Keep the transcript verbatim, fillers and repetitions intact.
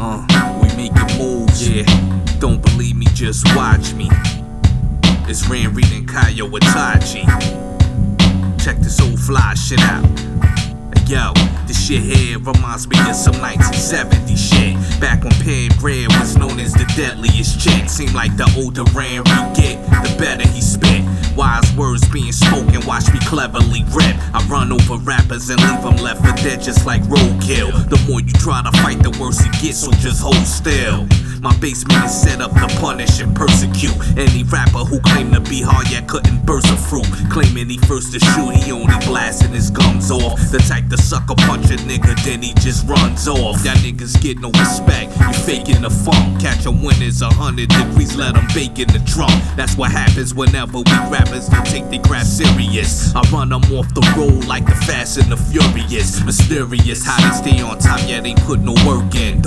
Uh, we making moves, yeah. Don't believe me, just watch me. It's Ran Reed and Kayo Itachi. Check this old fly shit out. Hey, yo, this shit here reminds me of some nineteen seventies shit. Back when Pam Grier was known as the deadliest chick. Seemed like the older Ran Reed get, the better he spit. Wise words being spoken, watch me cleverly rip. I run over rappers and leave them left for dead just like roadkill. The more you try to fight, the worse it gets, so just hold still. My basement is set up to punish and persecute any rapper who claimed to be hard yet couldn't burst a fruit. Claiming he first to shoot, he only blasting his gums off. The type to sucker punch a nigga, then he just runs off. Y'all niggas get no respect, you faking the funk. Catch a win is a hundred degrees, let them bake in the trunk. That's what happens whenever we rappers don't take their craft serious. I run them off the road like the Fast and the Furious. Mysterious how they stay on top, yeah they put no work in.